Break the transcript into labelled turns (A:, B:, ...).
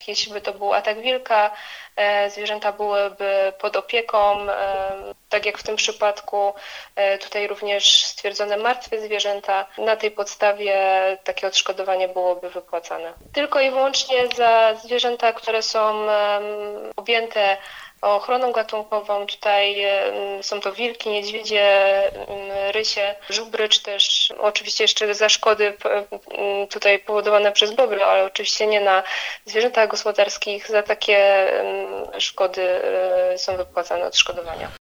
A: jeśli by to był atak wilka, zwierzęta byłyby pod opieką, tak jak w tym przypadku. Tutaj również stwierdzone martwe zwierzęta. Na tej podstawie takie odszkodowanie byłoby wypłacane. Tylko i wyłącznie za zwierzęta, które są objęte ochroną gatunkową. Tutaj są to wilki, niedźwiedzie, rysie, żubry, czy też oczywiście jeszcze za szkody tutaj powodowane przez bobry, ale oczywiście nie na zwierzętach gospodarskich. Za takie szkody są wypłacane odszkodowania.